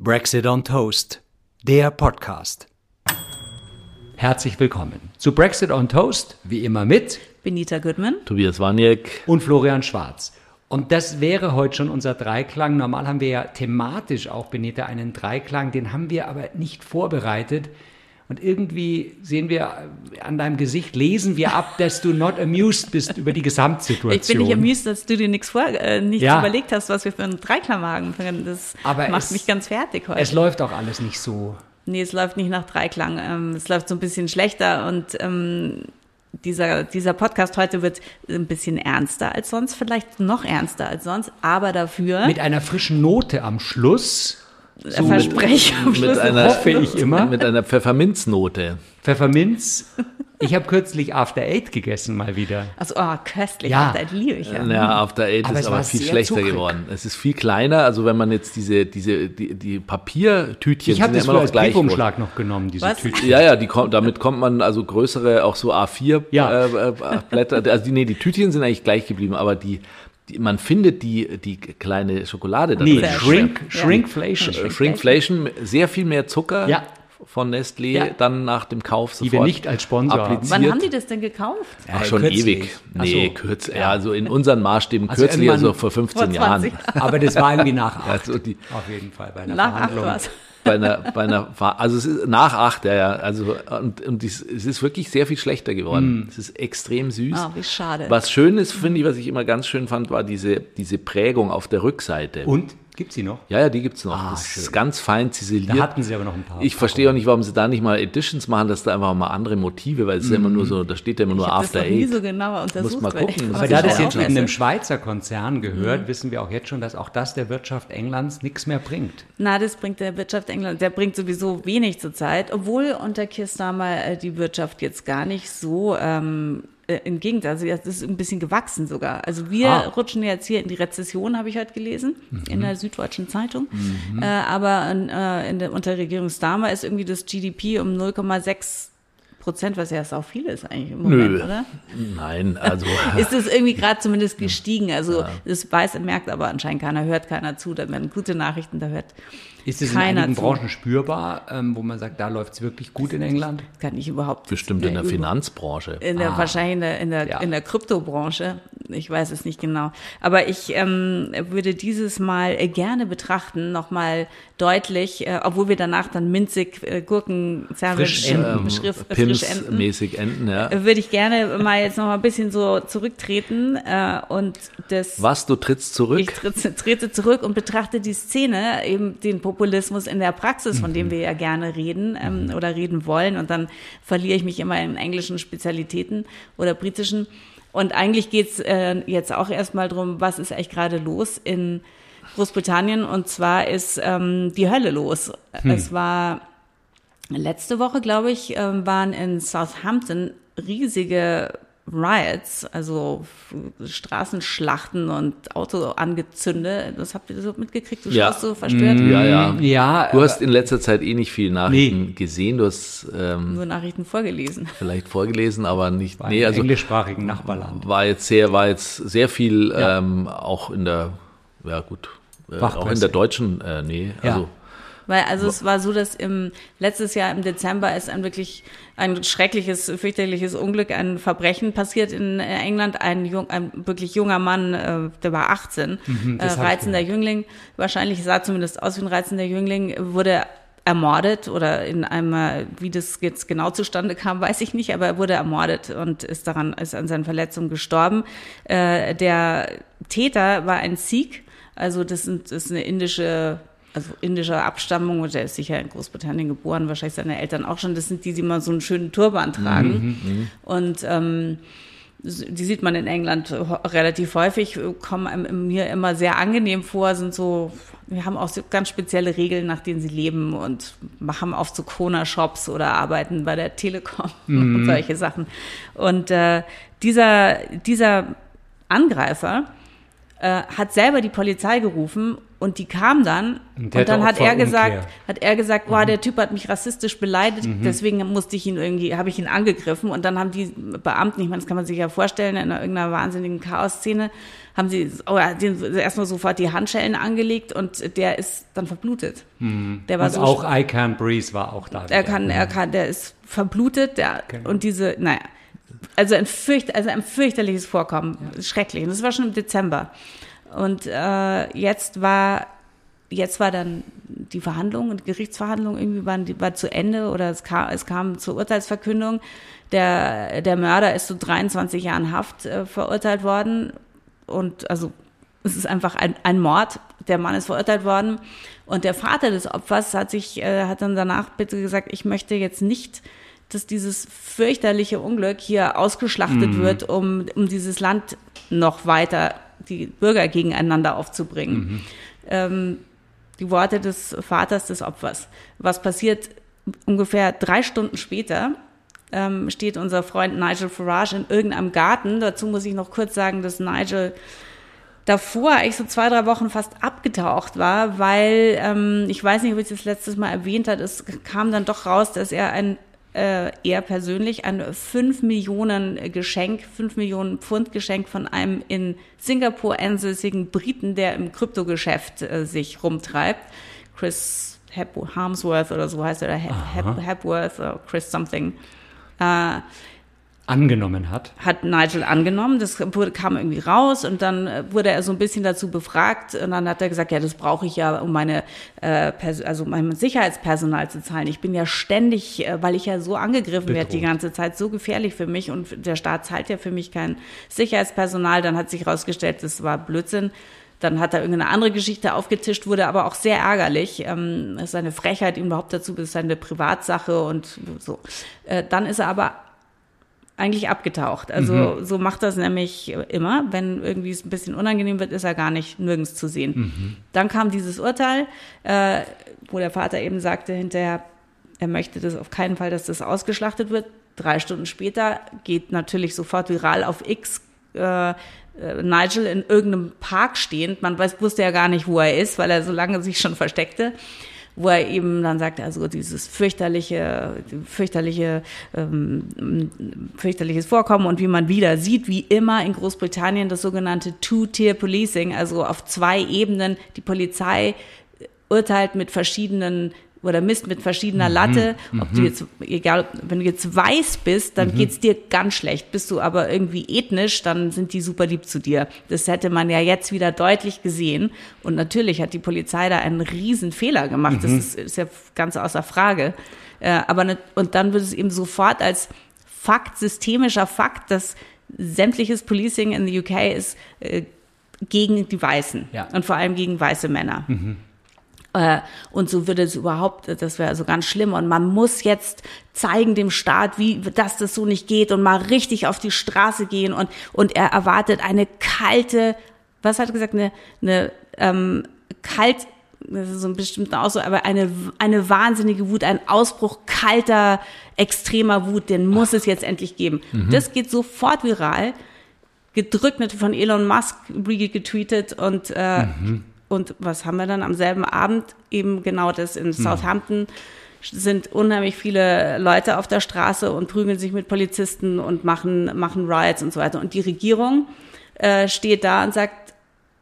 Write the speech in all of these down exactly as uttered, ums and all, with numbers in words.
Brexit on Toast, der Podcast. Herzlich willkommen zu Brexit on Toast, wie immer mit Benita Goodman, Tobias Waniek und Florian Schwarz. Und das wäre heute schon unser Dreiklang. Normal haben wir ja thematisch auch, Benita, einen Dreiklang, den haben wir aber nicht vorbereitet. Und irgendwie sehen wir an deinem Gesicht, lesen wir ab, dass du not amused bist über die Gesamtsituation. Ich bin nicht amused, dass du dir nichts, vor, äh, nichts ja. überlegt hast, was wir für einen Dreiklang machen. Das aber macht es, mich ganz fertig heute. Es läuft auch alles nicht so. Nee, es läuft nicht nach Dreiklang. Ähm, es läuft so ein bisschen schlechter und ähm, dieser, dieser Podcast heute wird ein bisschen ernster als sonst, vielleicht noch ernster als sonst, aber dafür mit einer frischen Note am Schluss. So Versprechen am Schluss, mit einer, hoffe ich immer. Mit einer Pfefferminznote. Pfefferminz. Ich habe kürzlich After Eight gegessen mal wieder. Also, oh, köstlich. Ja. After Eight liebe ich ja. Ja, After Eight aber ist aber viel schlechter zuckrig. geworden. Es ist viel kleiner. Also wenn man jetzt diese, diese, die, die Papiertütchen Ich habe sind das ja immer früher noch als gleich groß. Briefumschlag noch genommen, diese Was? Tütchen. Ja, ja, die kommt, damit kommt man also größere, auch so A vier Ja. äh, äh, Blätter. Also die, nee, die Tütchen sind eigentlich gleich geblieben, aber die, die man findet die, die kleine Schokolade da Nee, drin. Shrink, Ja. Shrinkflation. Ja. Shrinkflation, sehr viel mehr Zucker. Ja. Von Nestlé, Ja. dann nach dem Kauf sofort Die wir nicht als Sponsor haben. appliziert. Wann haben die das denn gekauft? Ach, Äh, schon kürzlich. ewig. Ach Nee, so. kürzlich. Ja, also in unseren Maßstäben Also kürzlich, irgendwann also vor fünfzehn vor zwanzig. Jahren. Aber das war irgendwie nach acht. Also die, Auf jeden Fall bei einer Nach acht Verhandlung. war's. bei einer, bei einer, Fahr- also es ist nach acht, ja, ja. Also, und, und dies, es ist wirklich sehr viel schlechter geworden. Es ist extrem süß. Oh, wie schade. Was schön ist, finde ich, was ich immer ganz schön fand, war diese, diese Prägung auf der Rückseite. Und? Gibt's die noch? Ja, ja, die gibt's noch. Ah, das schön. ist ganz fein ziseliert. Da hatten sie aber noch ein paar. Ich verstehe auch nicht, warum sie da nicht mal Editions machen, dass da einfach mal andere Motive, weil es ist ja immer nur so, da steht ja immer nur Ich habe das After noch nie Eight. so genauer untersucht. mal weil gucken. ich- Aber Aber was da ich das halt jetzt auch eben einem esse. Schweizer Konzern gehört, Mhm. wissen wir auch jetzt schon, dass auch das der Wirtschaft Englands nichts mehr bringt. Na, das bringt der Wirtschaft England, der bringt sowieso wenig zurzeit, obwohl unter Keir Starmer äh, die Wirtschaft jetzt gar nicht so ähm, äh, im Gegenteil, also das ist ein bisschen gewachsen sogar. Also wir Ah. rutschen jetzt hier in die Rezession, habe ich heute gelesen, in der Süddeutschen Zeitung. Äh, aber in, äh, in der, unter Regierung Starmer ist irgendwie das G D P um null Komma sechs Prozent, was ja auch viel ist eigentlich im Moment, Nö. oder? Nein, also. Ist es irgendwie gerade zumindest gestiegen. Also das weiß, merkt aber anscheinend keiner, hört keiner zu. Da werden gute Nachrichten, da hört Ist es in keiner einigen zu. Branchen spürbar, ähm, wo man sagt, da läuft's wirklich gut in England? Kann ich überhaupt Bestimmt in der über- Finanzbranche. In der, Ah. Wahrscheinlich in der, in der, Ja. in der Kryptobranche. Ich weiß es nicht genau. Aber ich ähm, würde dieses Mal äh, gerne betrachten, nochmal deutlich, äh, obwohl wir danach dann minzig äh, Gurken, Frisch Enten, Enten. Beschrift, äh, frisch Enten, Pimps-mäßig Enden, ja. äh, würde ich gerne mal jetzt noch mal ein bisschen so zurücktreten äh, und das Was, du trittst zurück? Ich trete, trete zurück und betrachte die Szene, eben den Populismus in der Praxis, von dem wir ja gerne reden ähm, oder reden wollen. Und dann verliere ich mich immer in englischen Spezialitäten oder britischen. Und eigentlich geht's äh, jetzt auch erstmal drum, was ist eigentlich gerade los in Großbritannien. Und zwar ist ähm, die Hölle los. Hm. Es war letzte Woche, glaube ich, ähm, waren in Southampton riesige Riots, also Straßenschlachten und Autoangezünde. Das habt ihr so mitgekriegt? Du Ja. schaust so verstört. Ja, ja. Ja, Du hast in letzter Zeit eh nicht viel Nachrichten Nee. gesehen. Du hast ähm, Nur Nachrichten vorgelesen. vielleicht vorgelesen, aber nicht. War Nee, im also englischsprachigen Nachbarland. war jetzt sehr, war jetzt sehr viel Ja. ähm, auch in der, ja gut, äh, auch Fachpresse. in der deutschen, äh, nee, Ja. also Weil also es war so, dass im letztes Jahr im Dezember ist ein wirklich ein schreckliches, fürchterliches Unglück, ein Verbrechen passiert in England. Ein, jung, ein wirklich junger Mann, äh, der war achtzehn, äh, das hab ich reizender Jüngling, wahrscheinlich sah zumindest aus wie ein reizender Jüngling, wurde ermordet oder in einem, wie das jetzt genau zustande kam, weiß ich nicht, aber er wurde ermordet und ist daran, ist an seinen Verletzungen gestorben. Äh, der Täter war ein Sikh, also das, sind, das ist eine indische also indischer Abstammung, und der ist sicher in Großbritannien geboren, wahrscheinlich seine Eltern auch schon, das sind die, die immer so einen schönen Turban tragen. Mhm, und ähm, die sieht man in England relativ häufig, kommen einem mir immer sehr angenehm vor, sind so, wir haben auch so ganz spezielle Regeln, nach denen sie leben und machen oft so Corner-Shops oder arbeiten bei der Telekom mhm. und solche Sachen. Und äh, dieser, dieser Angreifer äh, hat selber die Polizei gerufen und die kam dann und, und dann hat er gesagt, hat er gesagt, wow, mhm. der Typ hat mich rassistisch beleidigt, mhm. deswegen musste ich ihn irgendwie, habe ich ihn angegriffen und dann haben die Beamten, ich meine, das kann man sich ja vorstellen, in irgendeiner wahnsinnigen Chaos-Szene, haben sie oh, den erstmal sofort die Handschellen angelegt und der ist dann verblutet. Mhm. Der war und so auch I Can't Breathe war auch da. Er kann, er kann, der ist verblutet, der okay. und diese, naja, also ein, fürcht, also ein fürchterliches Vorkommen, ja. schrecklich. Und das war schon im Dezember. Und äh, jetzt war jetzt war dann die Verhandlung und die Gerichtsverhandlung irgendwie waren die, war zu Ende oder es kam, es kam zur Urteilsverkündung. Der, der Mörder ist zu dreiundzwanzig Jahren Haft äh, verurteilt worden. Und also es ist einfach ein, ein Mord. Der Mann ist verurteilt worden. Und der Vater des Opfers hat sich, äh, hat dann danach bitte gesagt, ich möchte jetzt nicht, dass dieses fürchterliche Unglück hier ausgeschlachtet mhm. wird, um, um dieses Land noch weiter, die Bürger gegeneinander aufzubringen. Mhm. Ähm, die Worte des Vaters des Opfers. Was passiert ungefähr drei Stunden später? Ähm, steht unser Freund Nigel Farage in irgendeinem Garten. Dazu muss ich noch kurz sagen, dass Nigel davor eigentlich so zwei, drei Wochen fast abgetaucht war, weil, ähm, ich weiß nicht, ob ich das letztes Mal erwähnt habe, es kam dann doch raus, dass er ein Äh, er persönlich ein fünf Millionen Geschenk, fünf Millionen Pfund Geschenk von einem in Singapur ansässigen Briten, der im Kryptogeschäft äh, sich rumtreibt. Chris Hep- Harmsworth oder so heißt er, oder Hep- Hep- Hepworth oder Chris something. Äh, angenommen hat. Hat Nigel angenommen, das wurde, kam irgendwie raus und dann wurde er so ein bisschen dazu befragt und dann hat er gesagt, ja, das brauche ich ja, um meine, äh, Pers- also mein Sicherheitspersonal zu zahlen. Ich bin ja ständig, äh, weil ich ja so angegriffen werde die ganze Zeit, so gefährlich für mich und der Staat zahlt ja für mich kein Sicherheitspersonal. Dann hat sich rausgestellt, das war Blödsinn. Dann hat er irgendeine andere Geschichte aufgetischt, wurde aber auch sehr ärgerlich. Ähm, es ist eine Frechheit, ihm überhaupt dazu, das ist eine Privatsache und so. Äh, dann ist er aber eigentlich abgetaucht. Also mhm. so macht das nämlich immer. Wenn irgendwie es ein bisschen unangenehm wird, ist er gar nicht nirgends zu sehen. Mhm. Dann kam dieses Urteil, äh, wo der Vater eben sagte hinterher, er möchte das auf keinen Fall, dass das ausgeschlachtet wird. Drei Stunden später geht natürlich sofort viral auf X, äh, Nigel in irgendeinem Park stehend. Man weiß, wusste ja gar nicht, wo er ist, weil er so lange sich schon versteckte. Wo er eben dann sagt, also dieses fürchterliche, fürchterliche, ähm, fürchterliches Vorkommen und wie man wieder sieht, wie immer in Großbritannien das sogenannte Two-Tier-Policing, also auf zwei Ebenen, die Polizei urteilt mit verschiedenen oder misst mit verschiedener Latte, mhm. ob du jetzt, egal, wenn du jetzt weiß bist, dann mhm. geht's dir ganz schlecht. Bist du aber irgendwie ethnisch, dann sind die super lieb zu dir. Das hätte man ja jetzt wieder deutlich gesehen. Und natürlich hat die Polizei da einen riesen Fehler gemacht. Mhm. Das ist, ist ja ganz außer Frage. Äh, aber ne, und dann wird es eben sofort als Fakt, systemischer Fakt, dass sämtliches Policing in the U K ist äh, gegen die Weißen. Ja. Und vor allem gegen weiße Männer. Mhm. Und so würde es überhaupt, das wäre also ganz schlimm. Und man muss jetzt zeigen dem Staat, wie, dass das so nicht geht und mal richtig auf die Straße gehen. Und, und er erwartet eine kalte, was hat er gesagt, eine, eine ähm, kalt, das ist so ein bestimmter Ausdruck, aber eine, eine wahnsinnige Wut, ein Ausbruch kalter, extremer Wut, den muss Ach. es jetzt endlich geben. Mhm. Das geht sofort viral, gedrückt von Elon Musk, getweetet und äh, mhm. Und was haben wir dann am selben Abend? Eben genau das in Southampton sind unheimlich viele Leute auf der Straße und prügeln sich mit Polizisten und machen, machen Riots und so weiter. Und die Regierung äh, steht da und sagt,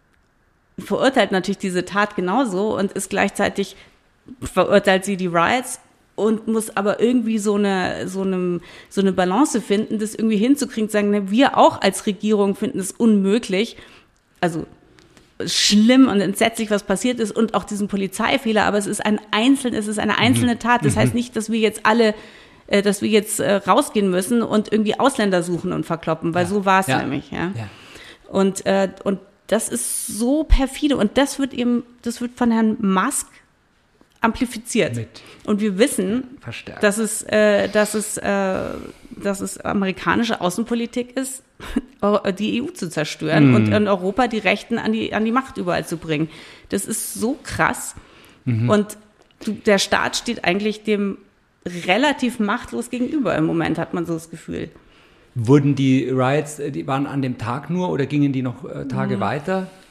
verurteilt natürlich diese Tat genauso und ist gleichzeitig, verurteilt sie die Riots und muss aber irgendwie so eine, so eine, so eine Balance finden, das irgendwie hinzukriegen, zu sagen, ne, wir auch als Regierung finden es unmöglich, also schlimm und entsetzlich, was passiert ist und auch diesen Polizeifehler, aber es ist ein einzeln, es ist eine einzelne Tat. Das mhm. heißt nicht, dass wir jetzt alle, äh, dass wir jetzt äh, rausgehen müssen und irgendwie Ausländer suchen und verkloppen, weil ja. so war es ja. nämlich. Ja. ja. Und äh, und das ist so perfide und das wird eben, das wird von Herrn Musk amplifiziert. Mit. Und wir wissen, Verstärkt. dass es, äh, dass es, äh, dass es amerikanische Außenpolitik ist, die E U zu zerstören mhm. und in Europa die Rechten an die, an die Macht überall zu bringen. Das ist so krass. Mhm. Und du, der Staat steht eigentlich dem relativ machtlos gegenüber im Moment, hat man so das Gefühl. Wurden die Riots, die waren an dem Tag nur oder gingen die noch äh, Tage mhm. weiter?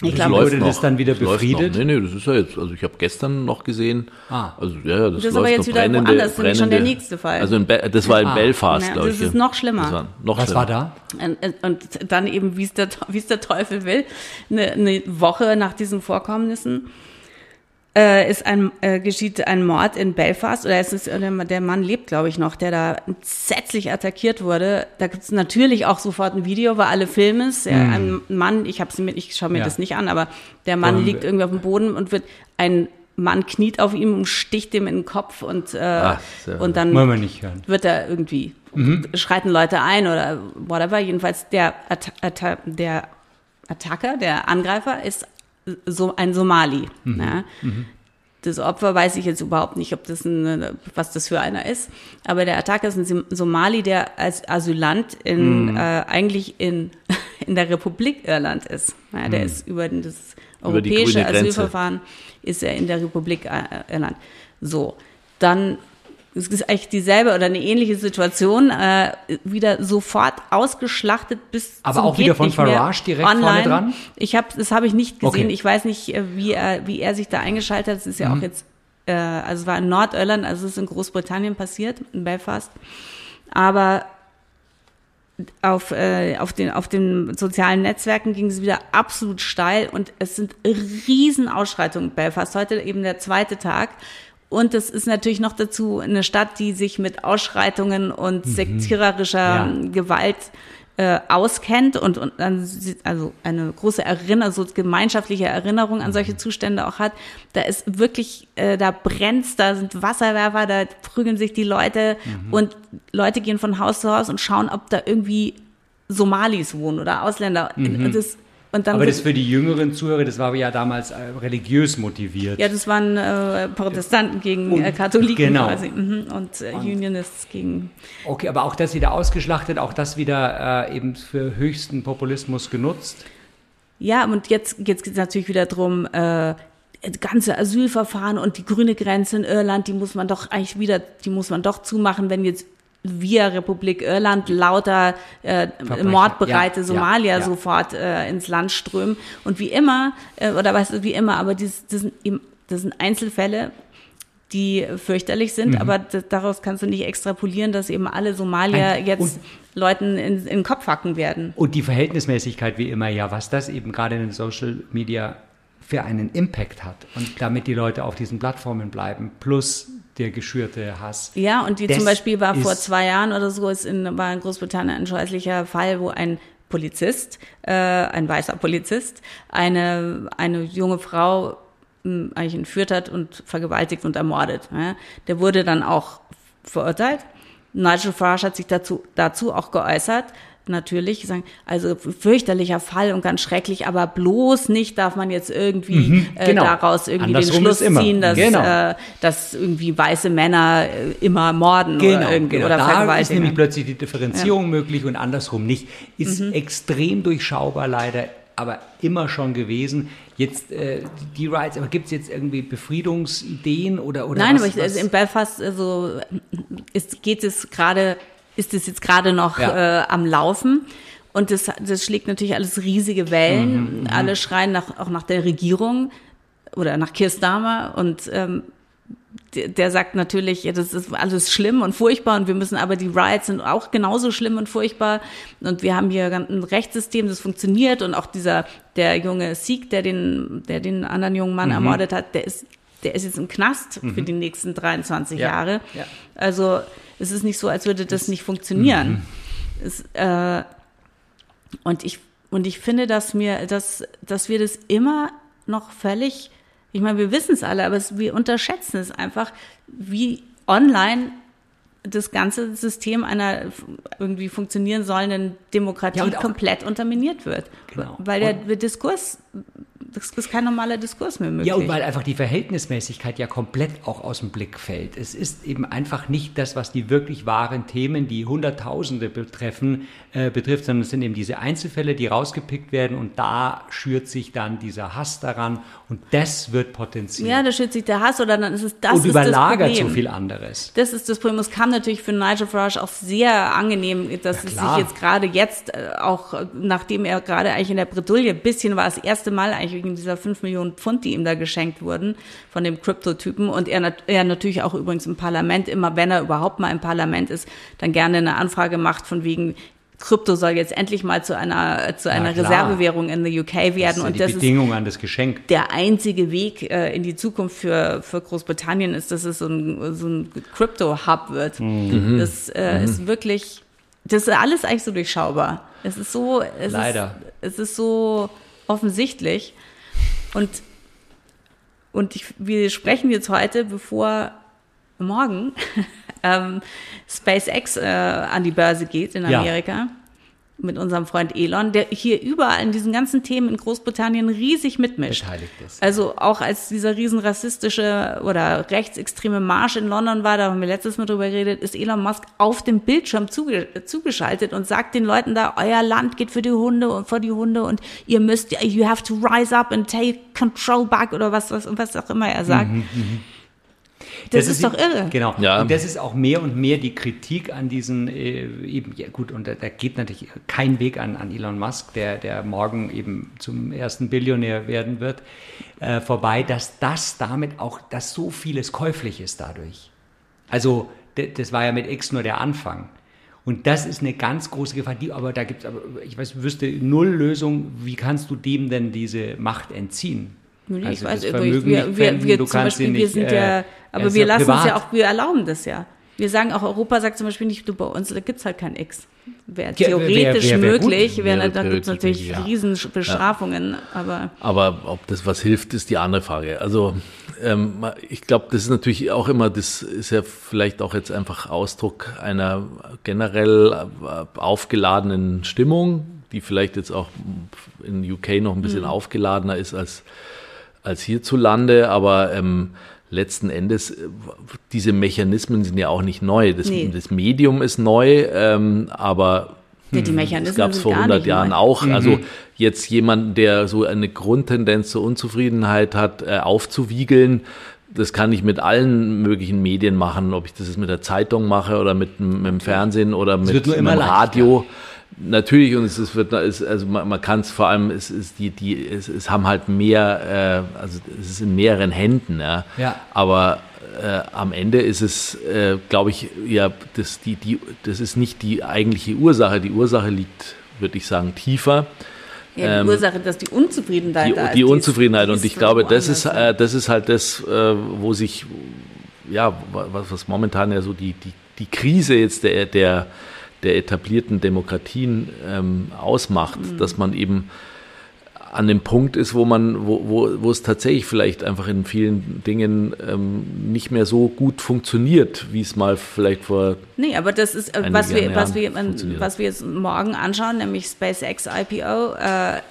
Ich Das glaube, läuft wurde das noch. dann wieder Das läuft befriedet? noch. Nee, nee, das ist ja jetzt, also ich habe gestern noch gesehen, Ah. also ja, ja, das, Das ist läuft aber jetzt noch. wieder irgendwo brennende, anders, nämlich schon der brennende- nächste Fall. Also in Be- das war in Ah. Belfast, Ja, glaube das ich. ist noch schlimmer. Das war noch Was schlimmer. war da? Und, und dann eben, wie es der, wie es der Teufel will, eine, eine Woche nach diesen Vorkommnissen äh, ist ein, äh, geschieht ein Mord in Belfast, oder es ist, der, der Mann lebt, glaube ich, noch, der da entsetzlich attackiert wurde. Da gibt es natürlich auch sofort ein Video, weil alle filmen es. Ja, ein Mann, ich habe mit, ich schaue mir Ja. das nicht an, aber der Mann Ähm, liegt irgendwie auf dem Boden und wird, ein Mann kniet auf ihm und sticht ihm in den Kopf und, äh, Ach, so. und dann Wollen wir nicht hören. wird er irgendwie, schreiten Leute ein oder whatever. Jedenfalls der, At At der Attacker, der Angreifer ist so ein Somali. Ja. Das Opfer weiß ich jetzt überhaupt nicht, ob das ein, was das für einer ist. Aber der Attacker ist ein Somali, der als Asylant in, äh, eigentlich in, in der Republik Irland ist. Ja, der ist über das Über die europäische grüne Grenze. Asylverfahren ist er in der Republik äh, Irland. So, dann es ist eigentlich dieselbe oder eine ähnliche Situation, äh, wieder sofort ausgeschlachtet bis Aber zum auch wieder geht von nicht mehr. Farage direkt vorne Online. dran? Ich habe, das habe ich nicht gesehen. Okay. Ich weiß nicht, äh, wie er, wie er sich da eingeschaltet hat. Das ist ja Mhm. auch jetzt, äh, also es war in Nordirland, also es ist in Großbritannien passiert, in Belfast. Aber auf, äh, auf, den, auf den sozialen Netzwerken ging es wieder absolut steil und es sind riesen Ausschreitungen in Belfast. Heute eben der zweite Tag. Und es ist natürlich noch dazu eine Stadt, die sich mit Ausschreitungen und sektiererischer Ja. Gewalt äh, auskennt und, und dann, also eine große Erinnerung, so gemeinschaftliche Erinnerung an solche Zustände auch hat. Da ist wirklich, äh, da brennt's, da sind Wasserwerfer, da prügeln sich die Leute und Leute gehen von Haus zu Haus und schauen, ob da irgendwie Somalis wohnen oder Ausländer. Und das, und dann Aber wird- das für die jüngeren Zuhörer, das war ja damals äh, religiös motiviert. ja, das waren äh, Protestanten gegen Und- äh, Katholiken genau. quasi mhm. und, äh, Unionists gegen. Okay, aber auch das wieder ausgeschlachtet, auch das wieder äh, eben für höchsten Populismus genutzt. Ja, und jetzt, jetzt geht es natürlich wieder drum, äh, das ganze Asylverfahren und die grüne Grenze in Irland, die muss man doch eigentlich wieder, die muss man doch zumachen, wenn jetzt via Republik Irland lauter äh, Verbrecher. mordbereite Ja, Somalier ja, ja. sofort äh, ins Land strömen. Und wie immer, äh, oder weißt du, wie immer, aber dies, das, sind, eben- das sind Einzelfälle, die fürchterlich sind, Mhm. aber d- daraus kannst du nicht extrapolieren, dass eben alle Somalier Nein, jetzt und- Leuten in, in den Kopf hacken werden. Und die Verhältnismäßigkeit wie immer, ja, was das eben gerade in den Social Media für einen Impact hat und damit die Leute auf diesen Plattformen bleiben, plus der geschürte Hass. Ja, und die Das zum Beispiel war vor ist- zwei Jahren oder so, ist in, war in Großbritannien ein scheußlicher Fall, wo ein Polizist, äh, ein weißer Polizist, eine, eine junge Frau mh, eigentlich entführt hat und vergewaltigt und ermordet. Ja. Der wurde dann auch verurteilt. Nigel Farage hat sich dazu, dazu auch geäußert. Natürlich sagen, also fürchterlicher Fall und ganz schrecklich, aber bloß nicht darf man jetzt irgendwie Mhm, äh, genau. daraus irgendwie Andersrum den Schluss ist immer. ziehen, dass, Genau. äh, dass irgendwie weiße Männer äh, immer morden oder irgendwie genau. oder Da ist vergewaltigen. nämlich plötzlich die Differenzierung möglich und andersrum nicht. Ist Mhm. extrem durchschaubar leider, aber immer schon gewesen. Jetzt äh, die Rights, aber gibt es jetzt irgendwie Befriedungsideen oder oder Nein, was, aber ich, was? also in Belfast also, ist, geht es gerade, ist es jetzt gerade noch Ja. äh, am Laufen. Und das, das schlägt natürlich alles riesige Wellen. Alle schreien nach, auch nach der Regierung oder nach Keir Starmer. Und ähm, der, der sagt natürlich, ja, das ist alles schlimm und furchtbar. Und wir müssen aber, die Riots sind auch genauso schlimm und furchtbar. Und wir haben hier ein Rechtssystem, das funktioniert. Und auch dieser, der junge Sikh, der den, der den anderen jungen Mann ermordet hat, der ist, der ist jetzt im Knast für die nächsten dreiundzwanzig Ja. Jahre. Ja. Also es ist nicht so, als würde das nicht funktionieren. Es, äh, und ich und ich finde, dass mir, dass dass wir das immer noch völlig, ich meine, wir wissen es alle, aber es, wir unterschätzen es einfach, wie online das ganze System einer irgendwie funktionieren sollenden Demokratie Ja, und auch- komplett unterminiert wird, Genau. weil der, Und- der Diskurs das ist kein normaler Diskurs mehr möglich. Ja, und weil einfach die Verhältnismäßigkeit ja komplett auch aus dem Blick fällt. Es ist eben einfach nicht das, was die wirklich wahren Themen, die Hunderttausende betreffen, äh, betrifft, sondern es sind eben diese Einzelfälle, die rausgepickt werden und da schürt sich dann dieser Hass daran und das wird potenziert. Ja, da schürt sich der Hass oder dann ist es das und ist überlagert das Problem. so viel anderes. Das ist das Problem. Es kam natürlich für Nigel Farage auch sehr angenehm, dass Ja, es klar. sich jetzt gerade jetzt äh, auch, nachdem er gerade eigentlich in der Bredouille, ein bisschen war das erste Mal eigentlich wegen dieser fünf Millionen Pfund, die ihm da geschenkt wurden von dem Crypto-Typen und er, nat- er natürlich auch übrigens im Parlament, immer wenn er überhaupt mal im Parlament ist, dann gerne eine Anfrage macht von wegen, Krypto soll jetzt endlich mal zu einer, zu einer klar. Reservewährung in the U K werden. Das ist ja und die das Bedingung ist an das Geschenk. der einzige Weg äh, in die Zukunft für, für Großbritannien ist, dass es so ein, so ein Crypto-Hub wird. Mhm. Das äh, mhm. ist wirklich, das ist alles eigentlich so durchschaubar. Es ist so, es Leider. Ist, es ist so offensichtlich. Und, und ich, wir sprechen jetzt heute, bevor morgen ähm, SpaceX äh, an die Börse geht in Amerika. Ja. Mit unserem Freund Elon, der hier überall in diesen ganzen Themen in Großbritannien riesig mitmischt. Beteiligt ist. Also auch als dieser riesen rassistische oder rechtsextreme Marsch in London war, da haben wir letztes Mal drüber geredet, ist Elon Musk auf dem Bildschirm zuge- zugeschaltet und sagt den Leuten da, euer Land geht für die Hunde und vor die Hunde und ihr müsst, you have to rise up and take control back oder was, was, was auch immer er sagt. Mhm, mh. Das, das ist, ist doch irre. Genau. Ja. Und das ist auch mehr und mehr die Kritik an diesen, äh, eben, ja gut, und da, da geht natürlich kein Weg an, an Elon Musk, der, der morgen eben zum ersten Billionär werden wird, äh, vorbei, dass das damit auch, dass so vieles käuflich ist dadurch. Also, d- das war ja mit X nur der Anfang. Und das ist eine ganz große Gefahr, die, aber da gibt es, ich weiß, wüsste null Lösung, wie kannst du dem denn diese Macht entziehen? Ich also weiß, das wir, Vermögen wir, nicht wir, pfänden, wir du zum kannst Beispiel, ihn wir nicht, sind äh, ja, aber ist wir ja lassen privat. es ja auch, wir erlauben das ja. Wir sagen auch, Europa sagt zum Beispiel nicht, du bei uns, da gibt es halt kein X. Wäre Ja, theoretisch wär- wär- wär möglich, gut. wär, Wäre da gibt es theoretisch natürlich möglich, ja. riesen Bestrafungen, aber... Aber ob das was hilft, ist die andere Frage. Also ähm, ich glaube, das ist natürlich auch immer, das ist ja vielleicht auch jetzt einfach Ausdruck einer generell äh, aufgeladenen Stimmung, die vielleicht jetzt auch in U K noch ein bisschen mhm. aufgeladener ist als, als hierzulande, aber ähm, letzten Endes, diese Mechanismen sind ja auch nicht neu. Das, nee. das Medium ist neu, ähm, aber ja, die Mechanismen das gab es vor gar hundert nicht Jahren neu. auch. Mhm. Also jetzt jemanden, der so eine Grundtendenz zur Unzufriedenheit hat, äh, aufzuwiegeln, das kann ich mit allen möglichen Medien machen, ob ich das jetzt mit der Zeitung mache oder mit, mit dem Fernsehen oder mit, mit dem Radio. Leichter. Natürlich, und es ist, wird, es, also man, man kann es vor allem, es ist die, die, es, es haben halt mehr, äh, also es ist in mehreren Händen, ja. Ja. Aber äh, am Ende ist es, äh, glaube ich, ja, das, die, die, das ist nicht die eigentliche Ursache. Die Ursache liegt, würde ich sagen, tiefer. Ja, die ähm, Ursache, dass die Unzufriedenheit die, da ist. Die Unzufriedenheit, die und ich glaube, das ist, äh, das ist halt das, äh, wo sich, ja, was, was momentan ja so die, die, die Krise jetzt der, der der etablierten Demokratien ähm, ausmacht, mhm. dass man eben an dem Punkt ist, wo man, wo, wo, wo es tatsächlich vielleicht einfach in vielen Dingen ähm, nicht mehr so gut funktioniert, wie es mal vielleicht vor Nee, aber das ist, äh, was wir, was wir, was wir jetzt morgen anschauen, nämlich SpaceX I P O, äh,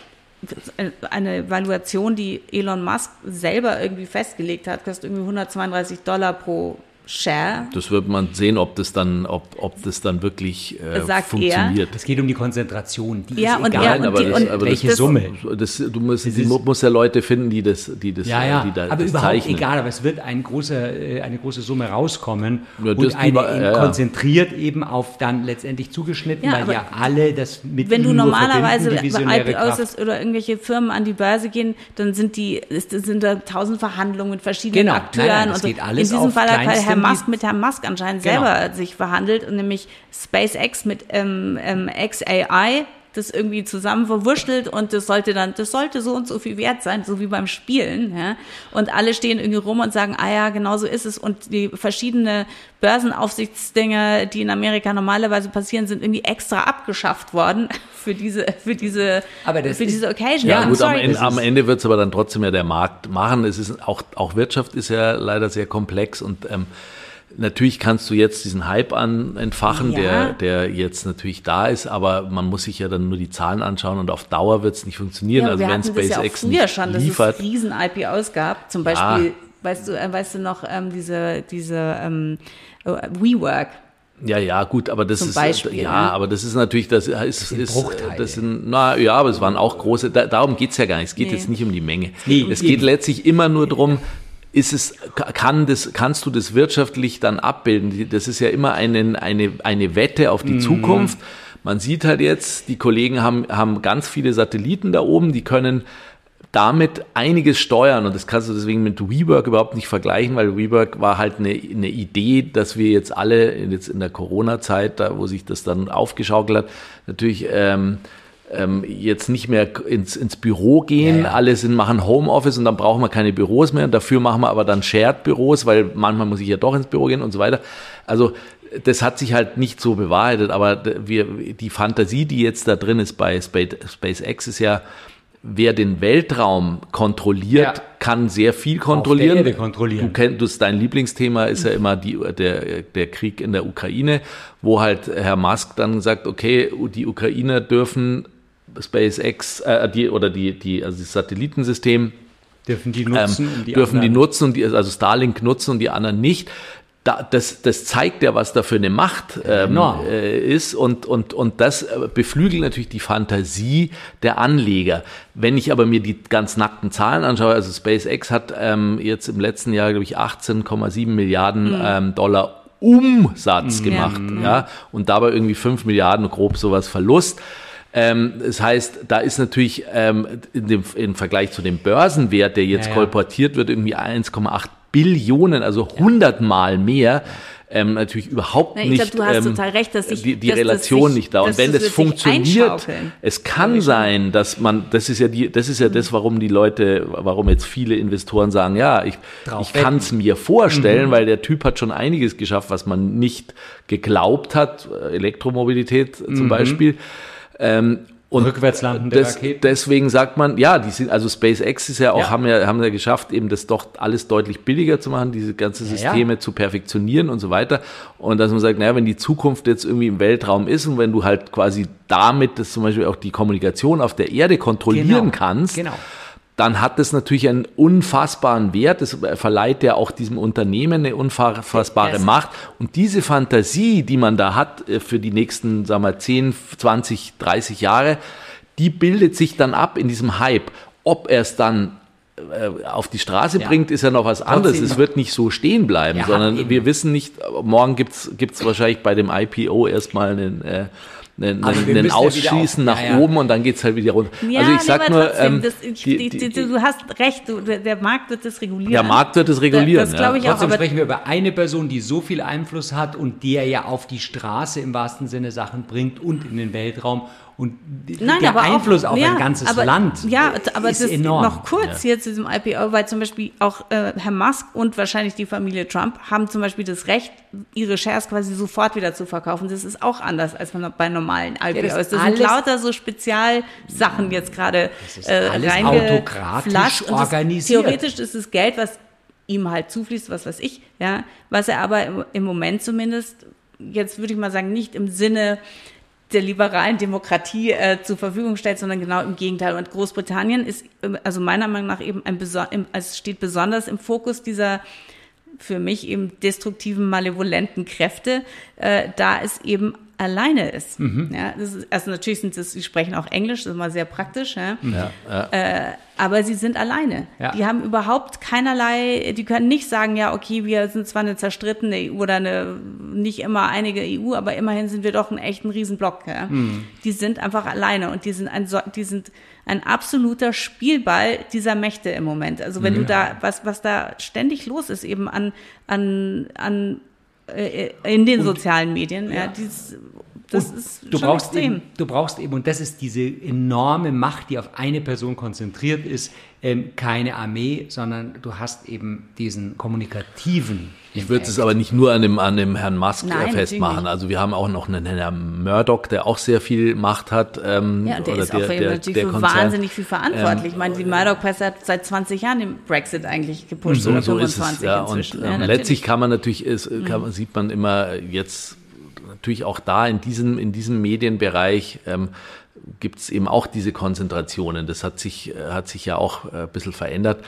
eine Valuation, die Elon Musk selber irgendwie festgelegt hat, kostet irgendwie hundertzweiunddreißig Dollar pro Share. Das wird man sehen, ob das dann, ob, ob das dann wirklich äh, funktioniert. Es geht um die Konzentration. Die ja, ist und egal, ja, und aber, die, das, und aber welche das, Summe. Das, du musst, die musst ja Leute finden, die das, die das, ja, ja, die da, aber das überhaupt zeichnen. egal. Aber es wird ein große, eine große Summe rauskommen ja, und eine lieber, eben ja, ja. konzentriert eben auf dann letztendlich zugeschnitten, ja, weil ja alle das mit wenn du normalerweise I P Os oder irgendwelche Firmen an die Börse gehen, dann sind die, ist, sind da tausend Verhandlungen mit verschiedenen genau. Akteuren. Nein, nein, das und so. geht alles In diesem auf Fall hat Herr Musk die, mit Herrn Musk anscheinend genau. selber sich verhandelt und nämlich SpaceX mit ähm, ähm, X A I das irgendwie zusammen verwurschtelt und das sollte dann, das sollte so und so viel wert sein, so wie beim Spielen, ja. Und alle stehen irgendwie rum und sagen, ah ja, genau so ist es. Und die verschiedenen Börsenaufsichtsdinge, die in Amerika normalerweise passieren, sind irgendwie extra abgeschafft worden für diese, für diese, aber das für ist, diese Occasion. Ja, I'm gut, sorry, am Ende, am Ende wird es aber dann trotzdem ja der Markt machen. Es ist auch, auch Wirtschaft ist ja leider sehr komplex und ähm, Natürlich kannst du jetzt diesen Hype an, entfachen, Ja. der, der jetzt natürlich da ist, aber man muss sich ja dann nur die Zahlen anschauen und auf Dauer wird es nicht funktionieren. Ja, also wir wenn hatten das ja auch SpaceX früher nicht schon, dass liefert. es riesen I P Os gab. Zum Beispiel, ja. weißt du, äh, weißt du noch, ähm, diese, diese ähm, WeWork. Ja, ja, gut, aber das Zum ist Beispiel, ja, ne? aber das ist natürlich, das ist, ist Bruchteile. das sind, na ja, aber es waren auch große. Da, darum geht's ja gar nicht. Es geht Nee. jetzt nicht um die Menge. Nee, es eben. geht letztlich immer nur darum, ist es, kann das, kannst du das wirtschaftlich dann abbilden? Das ist ja immer eine, eine, eine Wette auf die Mhm. Zukunft. Man sieht halt jetzt, die Kollegen haben, haben ganz viele Satelliten da oben, die können damit einiges steuern und das kannst du deswegen mit WeWork überhaupt nicht vergleichen, weil WeWork war halt eine, eine Idee, dass wir jetzt alle jetzt in der Corona-Zeit, da wo sich das dann aufgeschaukelt hat, natürlich ähm, ähm, jetzt nicht mehr ins, ins Büro gehen, Ja, ja. alle sind, machen Homeoffice und dann brauchen wir keine Büros mehr. Dafür machen wir aber dann Shared-Büros, weil manchmal muss ich ja doch ins Büro gehen und so weiter. Also das hat sich halt nicht so bewahrheitet, aber wir, die Fantasie, die jetzt da drin ist bei SpaceX, ist ja, wer den Weltraum kontrolliert, Ja. kann sehr viel kontrollieren. Auf der Erde kontrollieren. Du kennst, das, dein Lieblingsthema ist ja immer die, der, der Krieg in der Ukraine, wo halt Herr Musk dann sagt, okay, die Ukrainer dürfen SpaceX äh, die, oder die, die, also das Satellitensystem Dürfen die nutzen ähm, und die dürfen die anderen- nutzen, und die, also Starlink nutzen und die anderen nicht. Da, das, das zeigt ja, was da für eine Macht ähm, Enorm. äh, ist und, und, und das beflügelt natürlich die Fantasie der Anleger. Wenn ich aber mir die ganz nackten Zahlen anschaue, also SpaceX hat ähm, jetzt im letzten Jahr, glaube ich, achtzehn Komma sieben Milliarden Mhm. ähm, Dollar Umsatz gemacht, Ja. ja, und dabei irgendwie fünf Milliarden grob sowas Verlust. Ähm, das heißt, da ist natürlich ähm, in dem, im Vergleich zu dem Börsenwert, der jetzt Ja, ja. kolportiert wird, irgendwie eins Komma acht Billionen, also hundertmal mehr, ähm, natürlich überhaupt Na, ich nicht, glaub, du hast ähm, total recht, dass sich- die, die dass das Relation sich- nicht da. Und dass wenn das das wird sich funktioniert, einschaukeln. es kann sein, dass man, das ist ja die, das ist ja das, warum die Leute, warum jetzt viele Investoren sagen, ja, ich, Drauf ich kann es mir vorstellen, weil der Typ hat schon einiges geschafft, was man nicht geglaubt hat, Elektromobilität zum Beispiel. Ähm, und Rückwärtslanden der das, Raketen. deswegen sagt man, ja, die sind, also SpaceX ist ja auch, Ja. haben ja, haben ja geschafft, eben das doch alles deutlich billiger zu machen, diese ganzen Ja, ja. Systeme zu perfektionieren und so weiter. Und dass man sagt, naja, wenn die Zukunft jetzt irgendwie im Weltraum ist und wenn du halt quasi damit das zum Beispiel auch die Kommunikation auf der Erde kontrollieren Genau. kannst, Genau. dann hat das natürlich einen unfassbaren Wert. Das verleiht ja auch diesem Unternehmen eine unfassbare Yes. Macht. Und diese Fantasie, die man da hat äh, für die nächsten, sagen wir, zehn, zwanzig, dreißig Jahre, die bildet sich dann ab in diesem Hype. Ob er es dann äh, auf die Straße Ja. bringt, ist ja noch was anderes. Trotzdem- Es wird nicht so stehen bleiben, Ja, sondern eben. wir wissen nicht, morgen gibt's gibt's wahrscheinlich bei dem I P O erstmal einen, äh, einen, Aber wir einen müssen ja wieder Ausschießen auch- nach ja, ja. oben und dann geht's halt wieder runter. Ja, also ich nee, sag aber nur, trotzdem, ähm, das, ich, die- die, die- die, du hast recht, du, der der Markt wird das regulieren. Der Markt wird es regulieren, Das glaube ich ja. auch, Trotzdem aber sprechen wir über eine Person, die so viel Einfluss hat und der ja auf die Straße im wahrsten Sinne Sachen bringt und in den Weltraum. Und die- Nein, der aber Einfluss auch, auf ja, ein ganzes aber, Land Ja, aber ist das enorm. noch kurz hier zu diesem I P O, weil zum Beispiel auch äh, Herr Musk und wahrscheinlich die Familie Trump haben zum Beispiel das Recht, ihre Shares quasi sofort wieder zu verkaufen. Das ist auch anders als man bei normalen I P Os. das das sind alles- lauter so Spezialsachen jetzt gerade ist äh, alles reingeflasht. autokratisch Und das, organisiert. theoretisch ist das Geld, was ihm halt zufließt, was weiß ich, ja, was er aber im, im Moment zumindest, jetzt würde ich mal sagen, nicht im Sinne der liberalen Demokratie äh, zur Verfügung stellt, sondern genau im Gegenteil. Und Großbritannien ist, ähm, also meiner Meinung nach eben ein beso- im, also steht besonders im Fokus dieser für mich eben destruktiven, malevolenten Kräfte, äh, da es eben alleine ist. Mhm. Ja, das ist, also natürlich sind es, sie sprechen auch Englisch, das ist immer sehr praktisch, ja. Ja, ja. Äh, aber sie sind alleine. Ja. Die haben überhaupt keinerlei, die können nicht sagen, ja, okay, wir sind zwar eine zerstrittene E U oder eine, nicht immer einige E U, aber immerhin sind wir doch ein echten Riesenblock. Ja? Mhm. Die sind einfach alleine und die sind ein, so- die sind ein absoluter Spielball dieser Mächte im Moment. Also wenn du da, was, was da ständig los ist, eben an, an, an, äh, in den sozialen Medien, ja, dieses, das Und ist du schon brauchst extrem. eben, du brauchst eben, und das ist diese enorme Macht, die auf eine Person konzentriert ist, ähm, keine Armee, sondern du hast eben diesen kommunikativen. Ich würde es aber nicht nur an dem, an dem Herrn Musk Nein, äh, festmachen. Also wir haben auch noch einen Herrn Murdoch, der auch sehr viel Macht hat. Ähm, Ja, und der oder ist auch der, für der, natürlich der für Konzern. wahnsinnig viel verantwortlich. Ähm, ich meine, die Murdoch-Presse hat seit zwanzig Jahren den Brexit eigentlich gepusht, So, oder so ist fünfundzwanzig es. Ja. inzwischen. Und Ja, ähm, letztlich kann man natürlich, ist, kann, mhm. sieht man immer jetzt natürlich auch da in diesem, in diesem Medienbereich, ähm, gibt es eben auch diese Konzentrationen. Das hat sich, hat sich ja auch ein bisschen verändert.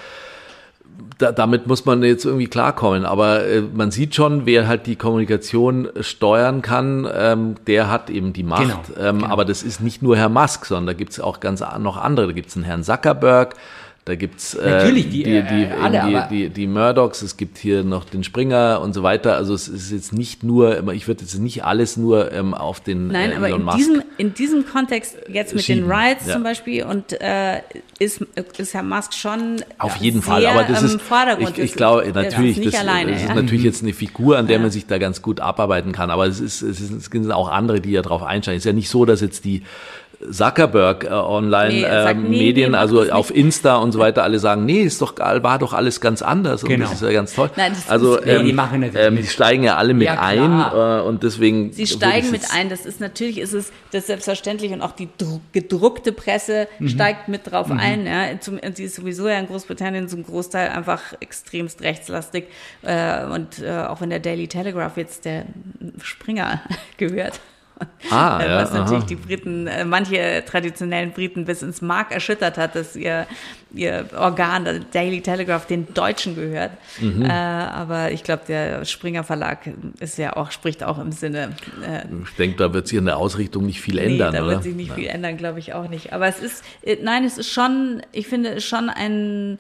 Da, damit muss man jetzt irgendwie klarkommen, aber äh, man sieht schon, wer halt die Kommunikation steuern kann, ähm, der hat eben die Macht. Genau, ähm, genau. Aber das ist nicht nur Herr Musk, sondern da gibt es auch ganz noch andere. Da gibt es einen Herrn Zuckerberg, da gibt es äh, Natürlich, die, die, die, äh, alle, die, aber- die, die Murdochs, es gibt hier noch den Springer und so weiter. Also es ist jetzt nicht nur, ich würde jetzt nicht alles nur ähm, auf den Nein, äh, aber Elon in Musk. diesem, in diesem Kontext jetzt mit schieben, den Riots ja. zum Beispiel und äh, ist, ist Herr Musk schon Auf jeden sehr Fall, aber das im ist, Vordergrund. ich, ich Das glaube, ist- natürlich, das ist nicht das, alleine. das ist ja. natürlich jetzt eine Figur, an der man sich da ganz gut abarbeiten kann, aber es ist, es ist, es sind auch andere, die ja drauf einsteigen. Es ist ja nicht so, dass jetzt die Zuckerberg äh, Nee, Online er äh, sagt, nee, Medien, nee, mach also das auf nicht. Insta und so weiter, alle sagen, nee, ist doch geil, war doch alles ganz anders und Genau. das ist ja ganz toll. Nein, das also ist- Nee, ähm, die machen natürlich ähm, mit. die steigen ja alle mit Ja, ein klar. äh, und deswegen Sie würde steigen ich mit jetzt- ein, das ist natürlich, ist es das selbstverständlich und auch die dru- gedruckte Presse Mhm. steigt mit drauf ein. Ja. Zum, die ist sowieso ja in Großbritannien zum Großteil einfach extremst rechtslastig äh, und äh, auch wenn der Daily Telegraph jetzt der Springer gehört. Ah, Äh, ja, was natürlich aha. die Briten, äh, manche traditionellen Briten bis ins Mark erschüttert hat, dass ihr, ihr Organ, der Daily Telegraph, den Deutschen gehört. Mhm. Äh, aber ich glaube, der Springer Verlag ist ja auch, spricht auch im Sinne. Äh, Ich denke, da wird sich in der Ausrichtung nicht viel nee, ändern, da oder? wird sich nicht viel ändern, glaube ich auch nicht. Aber es ist, äh, nein, es ist schon, ich finde, es ist schon ein,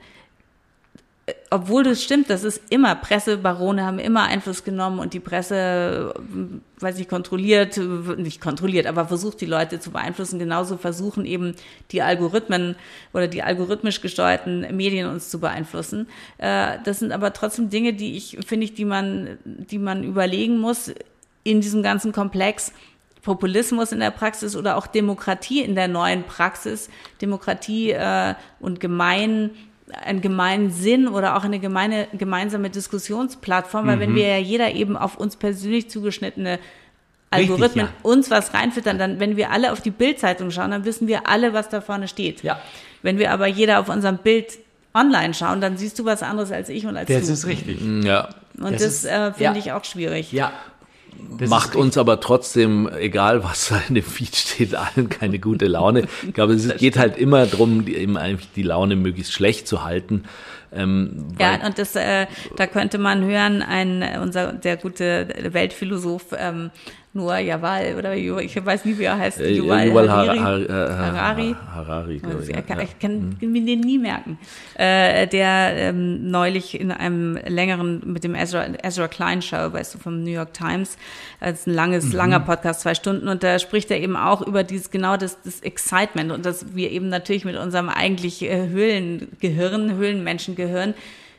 äh, obwohl das stimmt, das ist immer, Pressebarone haben immer Einfluss genommen und die Presse, äh, weiß ich, kontrolliert, äh, nicht kontrolliert, aber versucht, die Leute zu beeinflussen. Genauso versuchen eben die Algorithmen oder die algorithmisch gesteuerten Medien uns zu beeinflussen. Äh, Das sind aber trotzdem Dinge, die ich, finde ich, die man, die man überlegen muss in diesem ganzen Komplex. Populismus in der Praxis oder auch Demokratie in der neuen Praxis, Demokratie äh, und gemein, einen gemeinen Sinn oder auch eine gemeine, gemeinsame Diskussionsplattform, weil wenn wir ja jeder eben auf uns persönlich zugeschnittene Algorithmen ja. uns was reinfüttern, dann, wenn wir alle auf die Bild-Zeitung schauen, dann wissen wir alle, was da vorne steht. Ja. Wenn wir aber jeder auf unserem Bild online schauen, dann siehst du was anderes als ich und als Das du. ist richtig. Ja. Und das das, ist- äh, finde ja. ich auch schwierig. Ja. Das Macht ist uns aber trotzdem, egal was da in dem Feed steht, allen keine gute Laune. Ich glaube, es geht halt immer darum, die, eben eigentlich die Laune möglichst schlecht zu halten. Ähm, weil- Ja, und das, äh, da könnte man hören, ein, unser, der gute Weltphilosoph, ähm, Noah Yuval, oder Ju- ich weiß nie, wie er heißt, Äh, Yuval, Yuval Harari. Har- Har- Har- Harari. Harari, glaube ich. Ich ja. kann, Ja. ich kann mir den nie merken. Äh, der ähm, neulich in einem längeren, mit dem Ezra, Ezra Klein Show, weißt du, vom New York Times, das ist ein langes, Mhm. langer Podcast, zwei Stunden, und da spricht er eben auch über dieses, genau das, das Excitement und dass wir eben natürlich mit unserem eigentlich äh, Höhlengehirn, Höhlenmenschengehirn,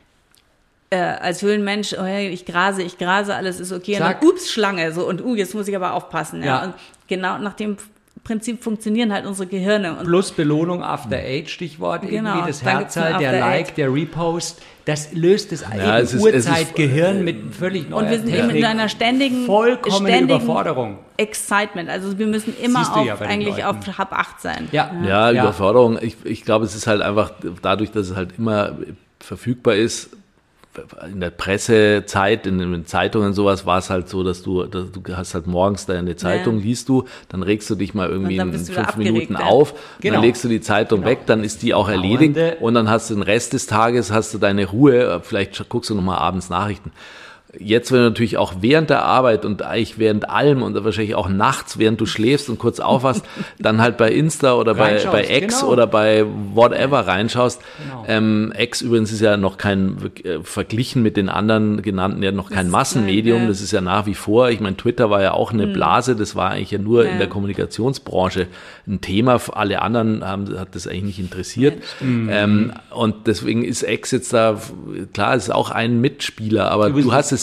äh, als Höhlenmensch, oh, hey, ich grase, ich grase, alles ist okay. Zack. Und dann, ups, Schlange, so, und uh, jetzt muss ich aber aufpassen. Ja. Ja. Und genau nach dem Prinzip funktionieren halt unsere Gehirne. Und Plus Belohnung After Eight, Stichwort, Genau, irgendwie das dann gibt's ein Herz, der After Like, Eight. der Repost, das löst das Ja, es eben ist- es ist- Urzeitgehirn mit völlig neuer Und wir sind eben Technik. in einer ständigen, vollkommene ständigen Überforderung. Excitement. Also wir müssen immer Siehst du auf, ja bei den eigentlich Leuten. auf Hab acht sein. Ja. Ja, Ja. Überforderung. Ich, ich glaube, es ist halt einfach dadurch, dass es halt immer verfügbar ist. In der Pressezeit, in den Zeitungen und sowas war es halt so, dass du, dass du hast halt morgens deine Zeitung, Ja. liest du, dann regst du dich mal irgendwie Und dann in bist du wieder fünf Minuten abgeregt, ja. auf, Genau. dann legst du die Zeitung Genau. weg, dann ist die auch erledigt Dauernde- und dann hast du den Rest des Tages, hast du deine Ruhe, vielleicht guckst du nochmal abends Nachrichten. Jetzt, wenn du natürlich auch während der Arbeit und eigentlich während allem und wahrscheinlich auch nachts, während du schläfst und kurz aufwachst, dann halt bei Insta oder bei, Reinschaust, bei X genau. oder bei whatever reinschaust. Genau. Ähm, X übrigens ist ja noch kein, äh, verglichen mit den anderen genannten, ja noch kein ist Massenmedium. klein, ja. Das ist ja nach wie vor, ich meine, Twitter war ja auch eine Blase, das war eigentlich ja nur Ja. in der Kommunikationsbranche ein Thema. Alle anderen haben, hat das eigentlich nicht interessiert. Ähm, und deswegen ist X jetzt da, klar, es ist auch ein Mitspieler, aber Übrigens- du hast es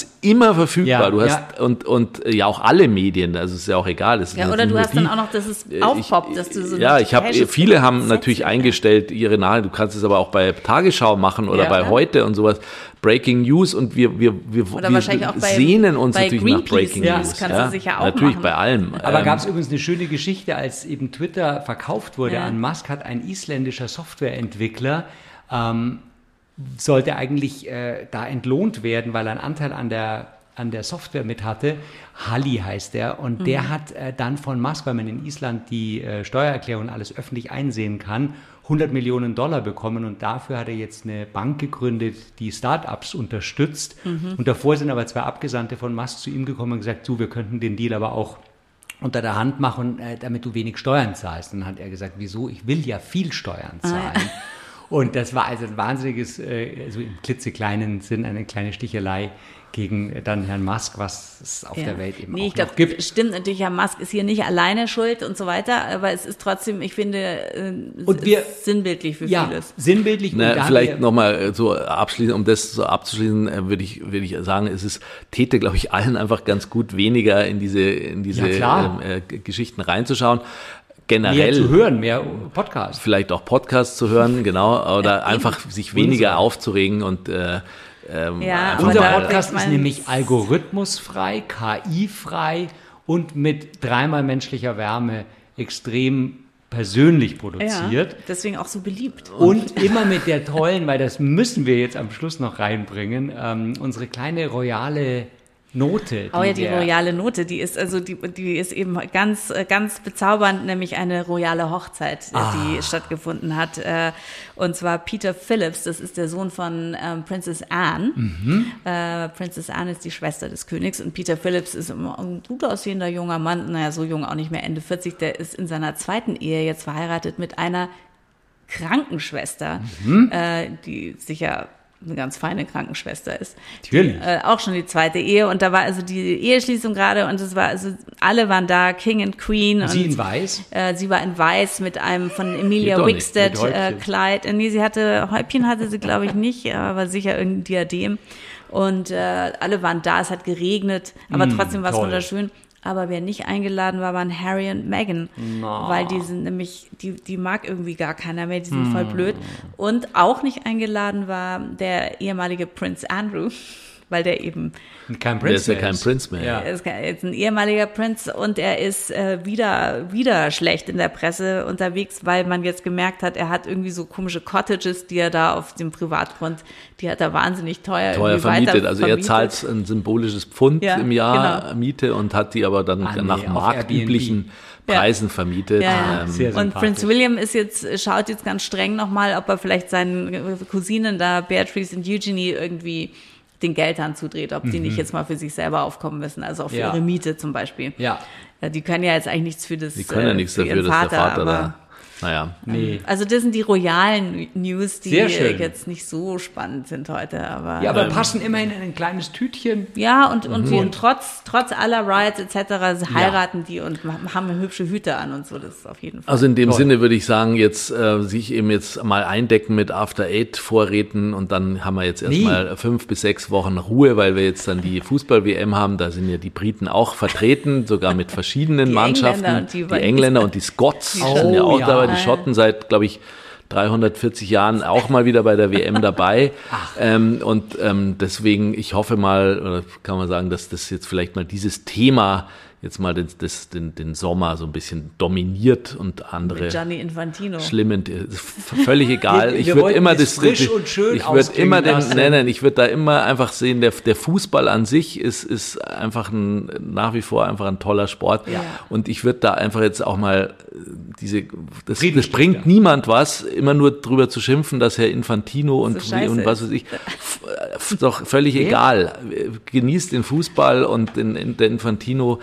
ist immer verfügbar. Ja, du hast ja. und und ja auch alle Medien, also ist ja auch egal. Es Ja, ist oder du nur hast die, dann auch noch, dass es aufpoppt, dass du so ja, eine ich habe Hashes viele drin haben hast. natürlich Sexy. eingestellt ihre Nahe. Du kannst es aber auch bei Tagesschau machen oder Ja. bei Ja. Heute und sowas. Breaking News und wir wir wir, Oder wir wahrscheinlich auch bei- sehnen uns bei natürlich nach Greenpeace Breaking News News. kannst du sicher auch natürlich machen. bei allem. Aber Ähm, gab es übrigens eine schöne Geschichte, als eben Twitter verkauft wurde Ja. an Musk, hat ein isländischer Softwareentwickler, ähm, sollte eigentlich äh, da entlohnt werden, weil er einen Anteil an der, an der Software mit hatte. Halli heißt der. Und Mhm. der hat äh, dann von Musk, weil man in Island die äh, Steuererklärung alles öffentlich einsehen kann, hundert Millionen Dollar bekommen. Und dafür hat er jetzt eine Bank gegründet, die Startups unterstützt. Mhm. Und davor sind aber zwei Abgesandte von Musk zu ihm gekommen und gesagt, du, wir könnten den Deal aber auch unter der Hand machen, äh, damit du wenig Steuern zahlst. Und dann hat er gesagt, wieso? Ich will ja viel Steuern zahlen. Ah, ja. Und das war also ein wahnsinniges, äh, also im klitzekleinen Sinn, eine kleine Stichelei gegen äh, dann Herrn Musk, was es auf Ja. der Welt eben nee, auch ich glaub, noch gibt. Stimmt natürlich, Herr Musk ist hier nicht alleine schuld und so weiter, aber es ist trotzdem, ich finde, äh, Und es wir- ist sinnbildlich für Ja, vieles. sinnbildlich. Na, und da vielleicht haben wir- nochmal so abschließen, um das so abzuschließen, äh, würde ich, würde ich sagen, es ist, täte, glaube ich, allen einfach ganz gut, weniger in diese, in diese Ja, klar. ähm, äh, G- Geschichten reinzuschauen. mehr Generell zu hören, mehr Podcast. vielleicht auch Podcasts zu hören, genau, oder einfach sich weniger Unsere. aufzuregen und äh, ähm, Ja, einfach aber Unser da- mal- Podcast ich ist mein- nämlich algorithmusfrei, K I-frei und mit dreimal menschlicher Wärme extrem persönlich produziert. Ja, deswegen auch so beliebt. Und immer mit der tollen, weil das müssen wir jetzt am Schluss noch reinbringen, ähm, unsere kleine royale Note. Oh ja, die wir- royale Note, die ist also die, die ist eben ganz äh, ganz bezaubernd, nämlich eine royale Hochzeit, äh, Ah. die stattgefunden hat. Äh, und zwar Peter Phillips, das ist der Sohn von ähm, Princess Anne. Mhm. Äh, Princess Anne ist die Schwester des Königs und Peter Phillips ist immer ein gut aussehender junger Mann, naja, so jung auch nicht mehr, Ende vierzig, der ist in seiner zweiten Ehe jetzt verheiratet mit einer Krankenschwester, Mhm. äh, die sicher eine ganz feine Krankenschwester ist. Natürlich. Die, äh, auch schon die zweite Ehe und da war also die Eheschließung gerade und es war also alle waren da, King and Queen. Sie und, in Weiß? Äh, sie war in Weiß mit einem von Geht Emilia doch nicht, Wickstead mit äh, Häubchen. Kleid. Äh, nee, sie hatte Häubchen hatte sie glaube ich nicht, aber sicher irgendein Diadem. Und äh, alle waren da, es hat geregnet, aber Mm, trotzdem war es toll. wunderschön. Aber wer nicht eingeladen war, waren Harry und Meghan, weil die sind nämlich, die, die mag irgendwie gar keiner mehr, die sind voll blöd. Und auch nicht eingeladen war der ehemalige Prince Andrew, weil der eben, Kein der ist ja mehr kein Prinz mehr. Ja. er ist jetzt ein ehemaliger Prinz und er ist äh, wieder, wieder schlecht in der Presse unterwegs, weil man jetzt gemerkt hat, er hat irgendwie so komische Cottages, die er da auf dem Privatgrund, die hat er wahnsinnig teuer, Teuer irgendwie vermietet. weiter Also er vermietet. zahlt ein symbolisches Pfund Ja, im Jahr genau. Miete und hat die aber dann Ah, nee, nach auf marktüblichen Ja. Preisen vermietet. Ja, ja. Ähm, Sehr Und sympathisch. Prince William ist jetzt, schaut jetzt ganz streng nochmal, ob er vielleicht seinen Cousinen da, Beatrice und Eugenie, irgendwie den Geldhahn zudreht, ob die nicht jetzt mal für sich selber aufkommen müssen, also auch für Mhm. Ja. ihre Miete zum Beispiel. Ja. Ja, die können ja jetzt eigentlich nichts für das die können ja äh, nichts für dafür, ihren dass der Vater aber, da, naja. Nee. Also das sind die royalen News, die Sehr schön. jetzt nicht so spannend sind heute, aber Ja, aber Ähm. passen immerhin in ein kleines Tütchen. ja, und, und, Mhm. und trotz, trotz aller Riots et cetera heiraten die und ma- haben hübsche Hüte an und so, das ist auf jeden Fall. Also in dem Toll. Sinne würde ich sagen, jetzt äh, sich eben jetzt mal eindecken mit After Eight Vorräten und dann haben wir jetzt Nee. erstmal fünf bis sechs Wochen Ruhe, weil wir jetzt dann die Fußball-W M haben. Da sind ja die Briten auch vertreten, sogar mit verschiedenen Die Mannschaften. Engländer und die die Waliser. Engländer und die Scots Die sind Schotten. ja auch Oh, ja. dabei. Ah, Die ja. Schotten seit, glaube ich, dreihundertvierzig Jahren auch mal wieder bei der W M dabei. Ähm, und ähm, deswegen, ich hoffe mal, oder kann man sagen, dass das jetzt vielleicht mal dieses Thema jetzt mal den, das, den, den Sommer so ein bisschen dominiert und andere Gianni Infantino. schlimmen, ist völlig egal. Wir- Ich wir würde wollten immer es das, frisch und schön ich würde ausklingen immer den, lassen. nein, nein, ich würde da immer einfach sehen, der, der Fußball an sich ist, ist einfach ein, nach wie vor einfach ein toller Sport. Ja. Und ich würde da einfach jetzt auch mal diese, das, das Friedenstifter. bringt niemand was, immer nur drüber zu schimpfen, dass Herr Infantino und, So scheiße und was weiß ich, f- f- doch völlig egal. Genießt den Fußball und den, den, der Infantino,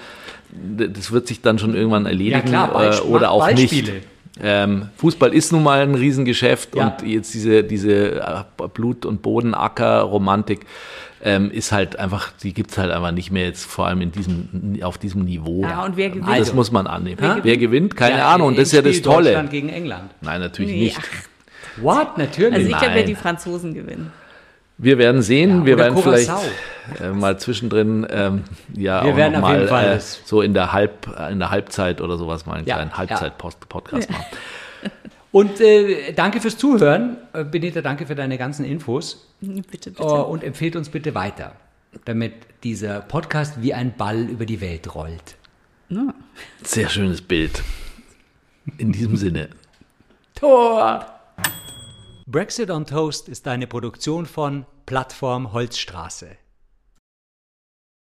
das wird sich dann schon irgendwann erledigen, Ja, klar, Ball- äh, oder macht auch Ballspiele. nicht. Ähm, Fußball ist nun mal ein Riesengeschäft Ja. und jetzt diese, diese äh, Blut- und Bodenacker-Romantik ähm, ist halt einfach, die gibt's halt einfach nicht mehr jetzt, vor allem in diesem, auf diesem Niveau. Ja, und wer gewinnt? Das muss man annehmen. Wer Wer, gewinnt? Keine Ahnung, und im das ist ja das Spiel Tolle. Deutschland gegen England. Nein, natürlich Nee, nicht. ach, What? Natürlich. also ich glaube, ja, Nein. die Franzosen gewinnen. Wir werden sehen, Ja, wir oder werden vielleicht Curaçao. äh, mal zwischendrin ähm, ja Wir auch werden noch auf jeden mal Fall äh, das- so in der Halb in der Halbzeit oder sowas mal einen Ja, kleinen Halbzeit-Podcast machen. Und äh, danke fürs Zuhören. Äh, Benita, danke für deine ganzen Infos. Bitte, bitte. Äh, und empfehlt uns bitte weiter, damit dieser Podcast wie ein Ball über die Welt rollt. Sehr schönes Bild. In diesem Sinne. Tor! Brexit on Toast ist eine Produktion von Plattform Holzstraße.